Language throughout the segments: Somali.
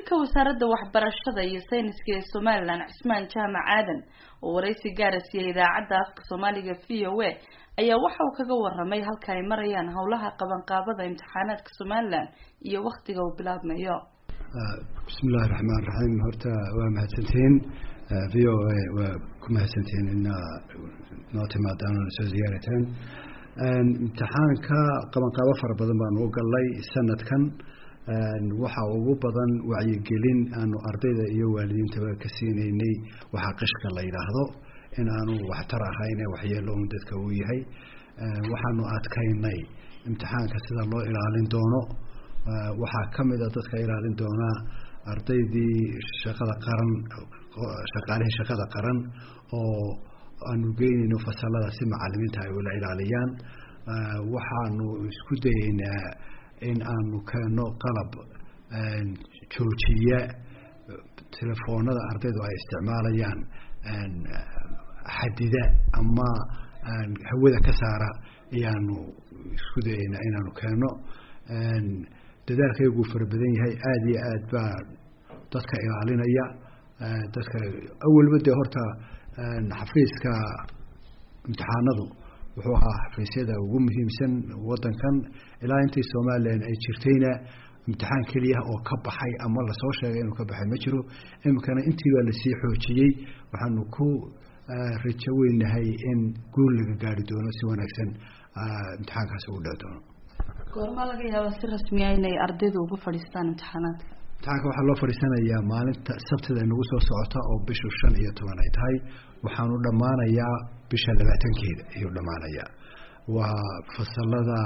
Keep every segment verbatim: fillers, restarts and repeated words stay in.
wasiirka wasaaradda waxbarashada iyo sayniska ee Somaliland Cismaan Jaamac Aadan oo wareysi gaar ah siiyay idaacadda afka Soomaaliga V O A ayaa waxa uu kaga waramay halka ay marayaan hawlaha qaban qaabada imtixaanaadka Somaliland iyo waqtiga uu bilaabmayo. Bismillahir Rahmanir Rahim. Horta waa mahadsantiin V O A waa ku mahadsantiin in nootimaadaan soo ziyaarataan. imtixaanka qaban qaabo fara badan baan u galay sanadkan waxa ugu badan wacyigelin aanu ardayda iyo waalidiinta ka siineynay waxa qishka la yiraahdo in aanu wax tar ahayn waxyeelo uu dadka u yahay waxaanu adkaynay imtixaanka sida loo ilaalin doono waxa kamid ah dadka ilaalin doona ardaydii shaqada qaran shaqaalaha shaqada qaran oo aanu geynayno fasalada si macallimiinta ay ula ilaaliyaan waxaanu isku dayeynaa in aanu keeno qalab joojiya telefoonada ardaydu ay isticmaalayaan xadida ama hawada ka saara ayaanu isku dayeynaa inaanu keeno dadaalkaygu fara badan yahay aad iyo aad baa dadka ilaalinaya dadka awalba dee horta xafiiska imtixaanadu wuxuu ahaa xafiisyada ugu muhiimsan wadankan ilaa intii Soomaaliland ay jirtayna imtixaan kaliya oo ka baxay ama la soo sheegay inuu ka baxay ma jiro imkana intii waa la sii xoojiyay waxaanu ku rajo weynahay in guul laga gaari doono si wanaagsan imtixaankaas uu dhaco doono goorma laga yaabo si rasmi ah inay ardaydu uga fadhiistaan imtixaanaadka imtixaanka waxaa loo fadhiisanayaa maalinta sabtida nagu soo socota oo bisha shan iyo toban ay tahay waxaanu dhamaanayaa bisha labaatankeeda ayuu dhamaanayaa waa fasalada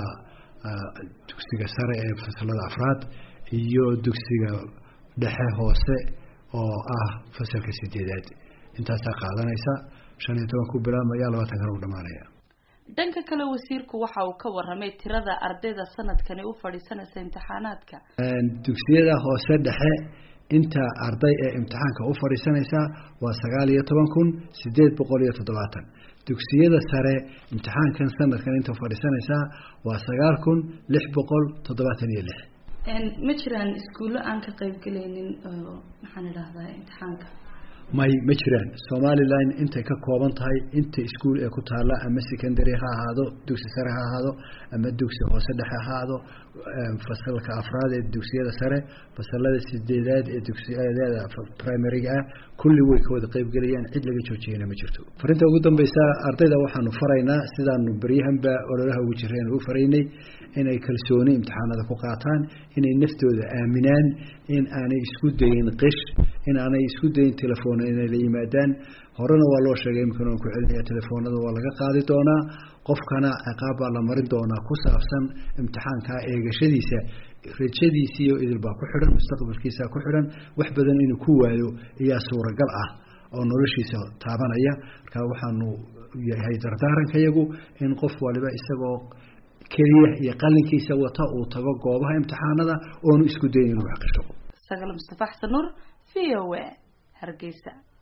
dugsiga sare ee fasalada afraad iyo dugsiga dhexe hoose oo ah fasalka sideedaad intaas qaadanaysa shan iyo toban ku bilaabmaya labaatan kana u dhamaanaya dhanka kale wasiirku waxa uu ka waramay tirada ardayda sanadkani u fadhiisanaysa imtixaanaadka dugsiyada hoose dhexe inta arday ee imtixaanka u fadhiisanaysa waa sagaal iyo toban kun sideed boqol iyo toddobaatan dugsiyada sare imtixaankan sanadkan inta fadhiisanaysa waa sagaal kun lix boqol toddobaatan iyo lix een ma jiraan iskuulo aan ka qayb galaynin maxaan idhaahdaa imtixaanka may ma jiraan Somaliland inta ka kooban tahay inta iskuul ee ku taala ama secondary ha ahaado dugsi sare ha ahaado ama dugsi hoose dhexe ha ahaado fasalka afraad ee dugsiyada sare fasalada sideedaad ee dugsiyada primary ah kulli way ka wada qayb galayaan cid laga joojiyana ma jirto farinta ugu dambaysa ardayda waxaanu faraynaa sidaanu bariyahanba ololaha ugu jireen u faraynay inay kalsooni imtixaanada ku qaataan inay naftooda aaminaan in aanay isku dayin qish in aanay isku dayin telefoon inay la yimaadaan horena waa loo sheegay in kanoo ku celinaya telefoonada waa laga qaadi doonaa qofkana ciqaab baa la marin doonaa ku saabsan imtixaanka eegashadiisa rajadiisa iyo idil baa ku xiran mustaqbalkiisa ku xiran wax badan inuu ku waayo ayaa suuragal ah oo noloshiisa taabanaya marka waxaanu yahay dardaarankayagu in qof waliba isagoo kaliya iyo qalinkiisa wata uu tago goobaha imtixaanada oo isku dayin inuu xaqisho Sagal Mustafa Xasan Nur V O A Hargeysa.